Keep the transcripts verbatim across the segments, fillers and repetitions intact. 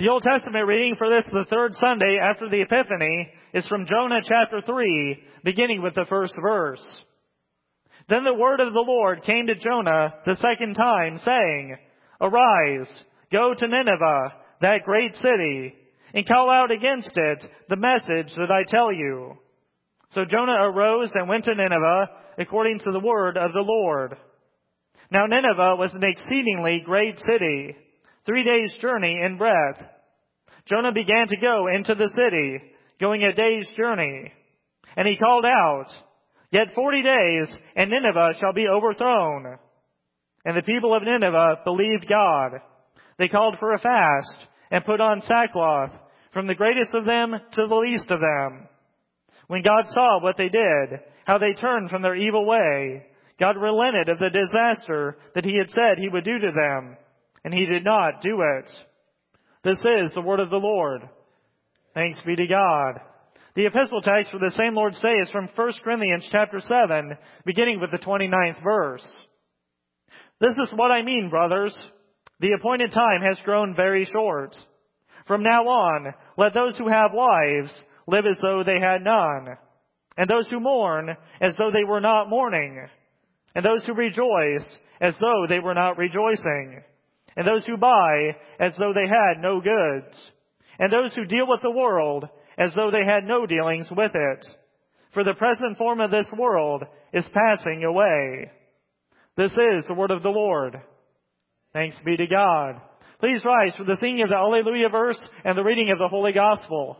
The Old Testament reading for this, the third Sunday after the Epiphany, is from Jonah chapter three, beginning with the first verse. Then the word of the Lord came to Jonah the second time, saying, Arise, go to Nineveh, that great city, and call out against it the message that I tell you. So Jonah arose and went to Nineveh, according to the word of the Lord. Now Nineveh was an exceedingly great city, three days' journey in breadth. Jonah began to go into the city, going a day's journey. And he called out, Yet forty days, and Nineveh shall be overthrown. And the people of Nineveh believed God. They called for a fast, and put on sackcloth, from the greatest of them to the least of them. When God saw what they did, how they turned from their evil way, God relented of the disaster that he had said he would do to them, and he did not do it. This is the word of the Lord. Thanks be to God. The epistle text for the same Lord's Day is from First Corinthians chapter seven, beginning with the twenty-ninth verse. This is what I mean, brothers. The appointed time has grown very short. From now on, let those who have wives live as though they had none, and those who mourn as though they were not mourning, and those who rejoice as though they were not rejoicing, and those who buy as though they had no goods, and those who deal with the world as though they had no dealings with it. For the present form of this world is passing away. This is the word of the Lord. Thanks be to God. Please rise for the singing of the Alleluia verse and the reading of the Holy Gospel.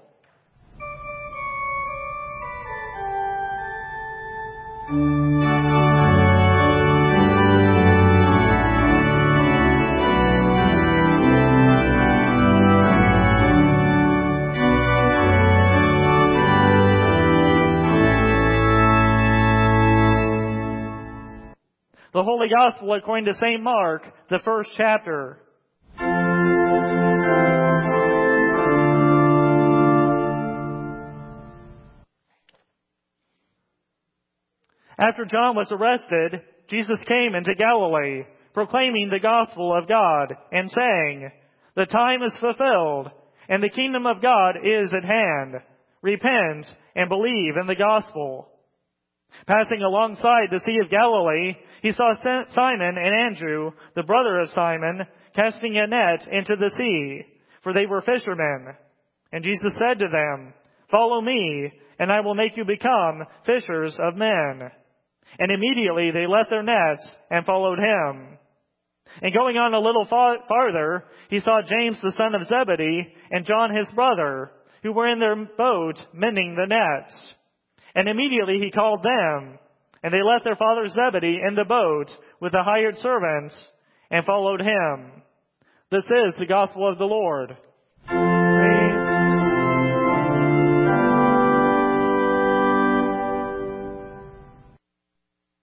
The Holy Gospel according to Saint Mark, the first chapter. After John was arrested, Jesus came into Galilee, proclaiming the gospel of God, and saying, The time is fulfilled, and the kingdom of God is at hand. Repent and believe in the gospel. Passing alongside the Sea of Galilee, he saw Simon and Andrew, the brother of Simon, casting a net into the sea, for they were fishermen. And Jesus said to them, Follow me, and I will make you become fishers of men. And immediately they left their nets and followed him. And going on a little far- farther, he saw James the son of Zebedee and John his brother, who were in their boat mending the nets. And immediately he called them, and they left their father Zebedee in the boat with the hired servants and followed him. This is the gospel of the Lord.